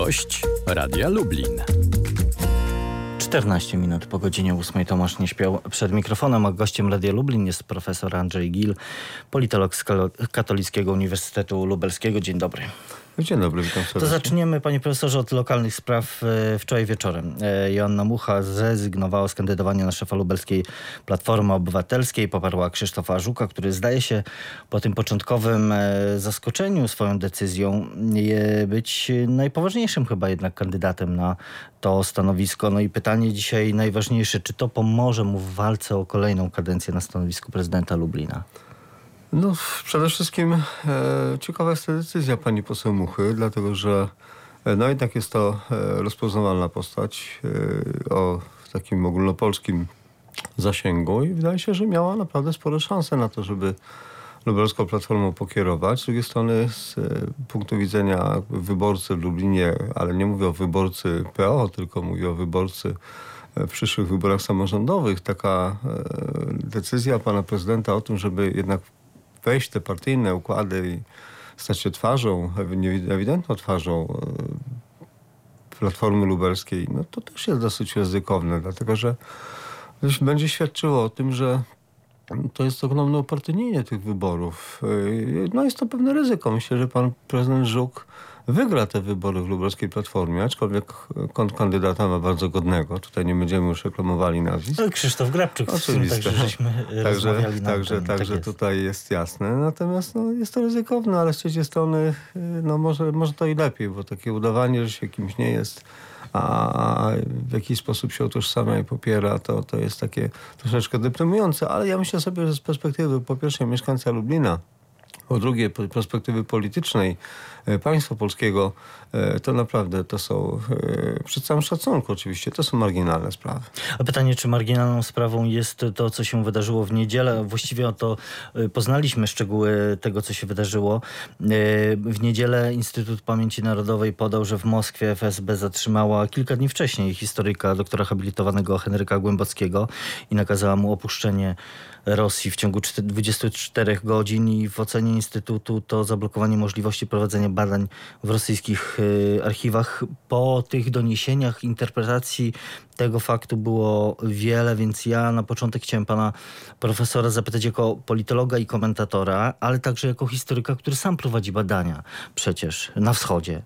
Gość Radia Lublin. 14 minut po godzinie 8. Tomasz nie śpiał przed mikrofonem, a gościem Radia Lublin jest profesor Andrzej Gil, politolog z Katolickiego Uniwersytetu Lubelskiego. Dzień dobry. Dzień dobry, witam serdecznie. To zaczniemy, panie profesorze, od lokalnych spraw. Wczoraj wieczorem Joanna Mucha zrezygnowała z kandydowania na szefa lubelskiej Platformy Obywatelskiej. Poparła Krzysztofa Żuka, który zdaje się po tym początkowym zaskoczeniu swoją decyzją być najpoważniejszym chyba jednak kandydatem na to stanowisko. No i pytanie dzisiaj najważniejsze, czy to pomoże mu w walce o kolejną kadencję na stanowisku prezydenta Lublina? No, przede wszystkim ciekawa jest ta decyzja pani poseł Muchy, dlatego że jednak jest to rozpoznawalna postać o takim ogólnopolskim zasięgu i wydaje się, że miała naprawdę spore szanse na to, żeby lubelską platformą pokierować. Z drugiej strony z punktu widzenia wyborcy w Lublinie, ale nie mówię o wyborcy PO, tylko mówię o wyborcy w przyszłych wyborach samorządowych, taka decyzja pana prezydenta o tym, żeby jednak wejść w te partyjne układy i stać się twarzą, ewidentną twarzą Platformy Lubelskiej, no to też jest dosyć ryzykowne, dlatego że będzie świadczyło o tym, że to jest ogromne upartyjnienie tych wyborów. No jest to pewne ryzyko. Myślę, że pan prezydent Żuk wygra te wybory w lubelskiej Platformie, aczkolwiek kandydata ma bardzo godnego. Tutaj nie będziemy już reklamowali nazwisk. No, Krzysztof Grabczuk, oczywiście. Także jest. Tutaj jest jasne. Natomiast jest to ryzykowne, ale z trzeciej strony może to i lepiej, bo takie udawanie, że się kimś nie jest, a w jakiś sposób się utożsamia i popiera, to jest takie troszeczkę deprymujące. Ale ja myślę sobie, że z perspektywy po pierwsze mieszkańca Lublina, po drugie perspektywy politycznej państwa polskiego, to naprawdę to są, przy całym szacunku oczywiście, to są marginalne sprawy. A pytanie, czy marginalną sprawą jest to, co się wydarzyło w niedzielę? Właściwie poznaliśmy szczegóły tego, co się wydarzyło. W niedzielę Instytut Pamięci Narodowej podał, że w Moskwie FSB zatrzymała kilka dni wcześniej historyka, doktora habilitowanego Henryka Głębockiego i nakazała mu opuszczenie Rosji w ciągu 24 godzin i w ocenie Instytutu to zablokowanie możliwości prowadzenia badań w rosyjskich archiwach. Po tych doniesieniach interpretacji tego faktu było wiele, więc ja na początek chciałem pana profesora zapytać jako politologa i komentatora, ale także jako historyka, który sam prowadzi badania przecież na wschodzie.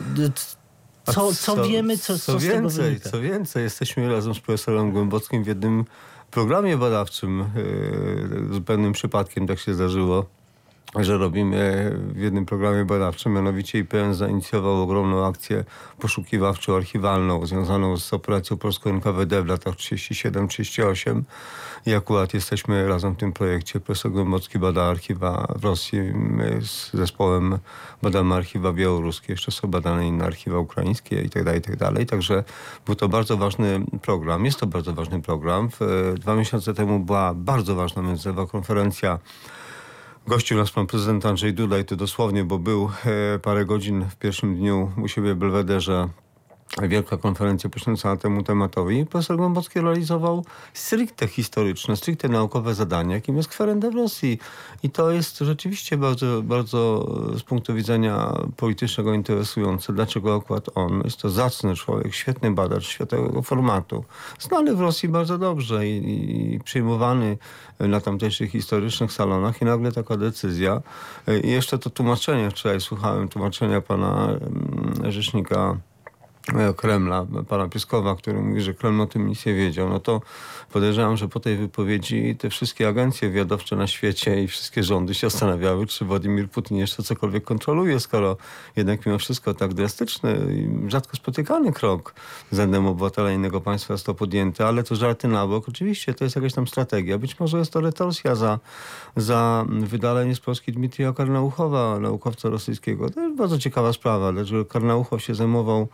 Co wiemy, co z tego wynika? Co więcej, jesteśmy razem z profesorem Głębockim w jednym programie badawczym. Zupełnym przypadkiem tak się zdarzyło, że robimy w jednym programie badawczym, mianowicie IPN zainicjował ogromną akcję poszukiwawczo-archiwalną związaną z operacją polską NKWD w latach 37-38 i akurat jesteśmy razem w tym projekcie. Profesor Głębocki bada archiwa w Rosji, my z zespołem badamy archiwa białoruskie, jeszcze są badane inne archiwa ukraińskie i tak dalej. Także był to bardzo ważny program, jest to bardzo ważny program. 2 miesiące temu była bardzo ważna międzynarodowa konferencja. Gościł nas pan prezydent Andrzej Duda i to dosłownie, bo był parę godzin w pierwszym dniu u siebie w Belwederze. Wielka konferencja poświęcona temu tematowi. Profesor Głębocki realizował stricte historyczne, stricte naukowe zadania, jakim jest kwerendę w Rosji. I to jest rzeczywiście bardzo, bardzo z punktu widzenia politycznego interesujące. Dlaczego akurat on? Jest to zacny człowiek, świetny badacz światowego formatu. Znany w Rosji bardzo dobrze i przyjmowany na tamtejszych historycznych salonach i nagle taka decyzja. I jeszcze to tłumaczenie, wczoraj słuchałem tłumaczenia pana rzecznika Kremla, pana Pieskowa, który mówi, że Kreml o tym nic nie wiedział, no to podejrzewam, że po tej wypowiedzi te wszystkie agencje wywiadowcze na świecie i wszystkie rządy się zastanawiały, czy Władimir Putin jeszcze cokolwiek kontroluje, skoro jednak mimo wszystko tak drastyczny i rzadko spotykany krok względem obywatela innego państwa jest to podjęty, ale to żarty na bok. Oczywiście to jest jakaś tam strategia. Być może jest to retorsja za wydalenie z Polski Dmitrija Karnauchowa, naukowca rosyjskiego. To jest bardzo ciekawa sprawa, dlaczego Karnauchow się zajmował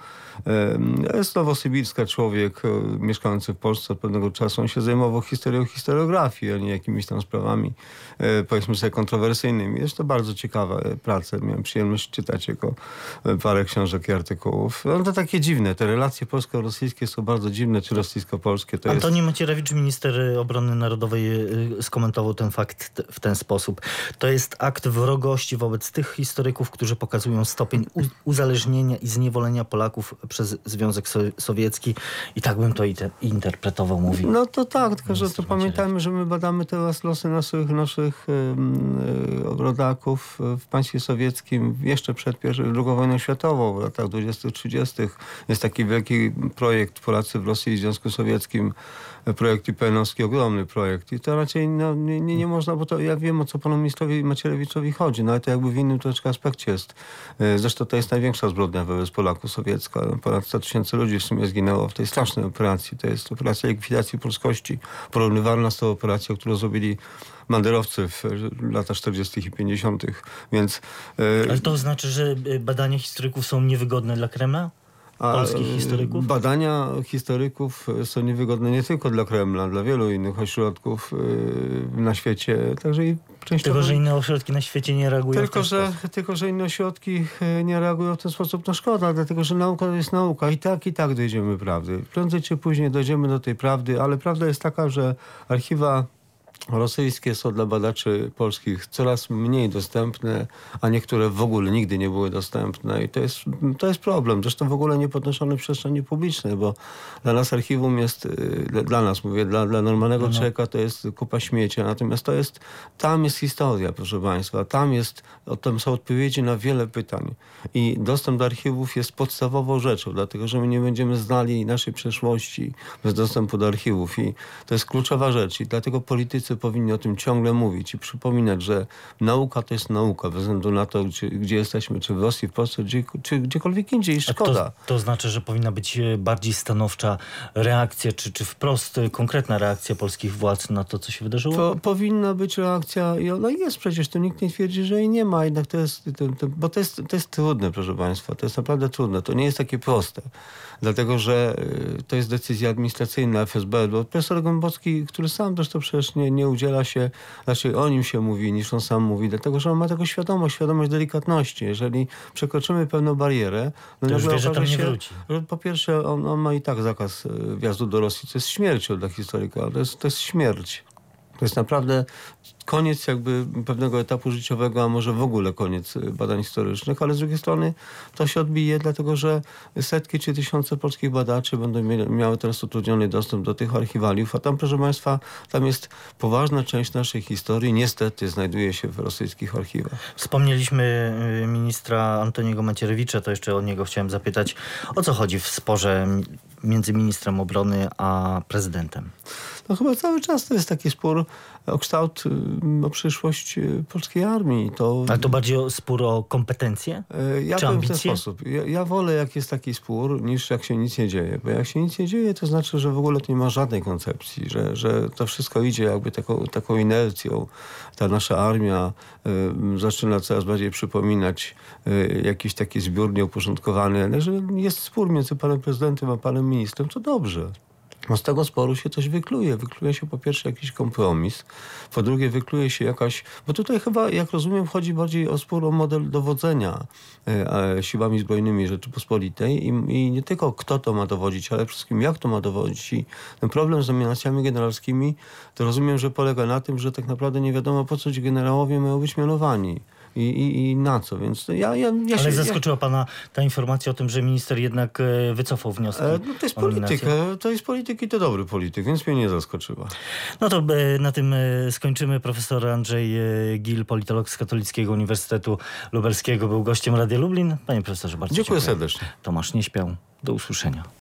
Jest nowosybirska człowiek mieszkający w Polsce od pewnego czasu. On się zajmował historiografii, a nie jakimiś tam sprawami, powiedzmy sobie, kontrowersyjnymi. Jest to bardzo ciekawa praca. Miałem przyjemność czytać jego parę książek i artykułów. No to takie dziwne. Te relacje polsko-rosyjskie są bardzo dziwne, czy rosyjsko-polskie. To Antoni Macierewicz, minister obrony narodowej, skomentował ten fakt w ten sposób. To jest akt wrogości wobec tych historyków, którzy pokazują stopień uzależnienia i zniewolenia Polaków przez Związek Sowiecki. I tak bym to interpretował, mówi. No to tak, tylko że to pamiętajmy, że my badamy teraz losy naszych rodaków w państwie sowieckim jeszcze przed II wojną światową, w latach 20-30. Jest taki wielki projekt Polacy w Rosji i Związku Sowieckim, projekt IPN-owski, ogromny projekt. I to raczej nie można, bo to ja wiem, o co panu ministrowi Macierewiczowi chodzi, no ale to jakby w innym troszeczkę aspekcie jest. Zresztą to jest największa zbrodnia wobec Polaków sowiecka. Ponad 100 000 ludzi w sumie zginęło w tej strasznej operacji. To jest operacja likwidacji polskości, porównywalna z tą operacją, którą zrobili banderowcy w latach 40. i 50. Więc... Ale to znaczy, że badania historyków są niewygodne dla Kremla? Polskich historyków? Badania historyków są niewygodne nie tylko dla Kremla, dla wielu innych ośrodków na świecie, także i częściowo... Tylko, że inne ośrodki na świecie nie reagują Tylko, że inne ośrodki nie reagują w ten sposób, to szkoda, dlatego, że nauka to jest nauka. I tak dojdziemy prawdy. Prędzej czy później dojdziemy do tej prawdy, ale prawda jest taka, że archiwa rosyjskie są dla badaczy polskich coraz mniej dostępne, a niektóre w ogóle nigdy nie były dostępne i to jest problem. Zresztą w ogóle nie podnoszone w przestrzeni publicznej, bo dla nas archiwum jest, dla nas mówię, dla normalnego człowieka to jest kupa śmiecia, natomiast tam jest historia, proszę państwa, tam są odpowiedzi na wiele pytań i dostęp do archiwów jest podstawową rzeczą, dlatego, że my nie będziemy znali naszej przeszłości bez dostępu do archiwów i to jest kluczowa rzecz i dlatego politycy powinni o tym ciągle mówić i przypominać, że nauka to jest nauka, bez względu na to, gdzie jesteśmy, czy w Rosji, w Polsce, czy gdziekolwiek indziej. Szkoda. To znaczy, że powinna być bardziej stanowcza reakcja, czy wprost konkretna reakcja polskich władz na to, co się wydarzyło? Powinna być reakcja i ona jest przecież, to nikt nie twierdzi, że jej nie ma, jednak bo to jest trudne, proszę państwa, to jest naprawdę trudne, to nie jest takie proste, dlatego, że to jest decyzja administracyjna FSB, bo profesor Głębocki, który sam zresztą przecież nie udziela się, raczej o nim się mówi, niż on sam mówi, dlatego, że on ma taką świadomość delikatności. Jeżeli przekroczymy pewną barierę, to już wie, że tam nie wróci. Po pierwsze, on ma i tak zakaz wjazdu do Rosji, co jest śmiercią dla historyka, ale to jest śmierć. To jest naprawdę koniec jakby pewnego etapu życiowego, a może w ogóle koniec badań historycznych, ale z drugiej strony to się odbije, dlatego że setki czy tysiące polskich badaczy będą miały teraz utrudniony dostęp do tych archiwaliów, a tam, proszę państwa, tam jest poważna część naszej historii, niestety znajduje się w rosyjskich archiwach. Wspomnieliśmy ministra Antoniego Macierewicza, to jeszcze o niego chciałem zapytać, o co chodzi w sporze między ministrem obrony a prezydentem? No chyba cały czas to jest taki spór o kształt, o przyszłość polskiej armii. Ale to bardziej spór o kompetencje? Ja czy powiem ambicje? w ten sposób. Ja wolę, jak jest taki spór, niż jak się nic nie dzieje. Bo jak się nic nie dzieje, to znaczy, że w ogóle nie ma żadnej koncepcji, że to wszystko idzie jakby taką inercją. Ta nasza armia zaczyna coraz bardziej przypominać jakiś taki zbiór nieuporządkowany. Ale że jest spór między panem prezydentem a panem ministrem, to dobrze. No z tego sporu się coś wykluje. Wykluje się po pierwsze jakiś kompromis, po drugie wykluje się jakaś... Bo tutaj chyba, jak rozumiem, chodzi bardziej o spór o model dowodzenia siłami zbrojnymi Rzeczypospolitej i nie tylko kto to ma dowodzić, ale przede wszystkim jak to ma dowodzić. I ten problem z nominacjami generalskimi, to rozumiem, że polega na tym, że tak naprawdę nie wiadomo, po co ci generałowie mają być mianowani. I na co, więc Ale zaskoczyła pana ta informacja o tym, że minister jednak wycofał wnioski to jest polityka, to jest polityk i to dobry polityk, więc mnie nie zaskoczyła. No to na tym skończymy. Profesor Andrzej Gil, politolog z Katolickiego Uniwersytetu Lubelskiego, był gościem Radia Lublin. Panie profesorze, bardzo dziękuję. Dziękuję serdecznie. Tomasz Nieśpiał, do usłyszenia.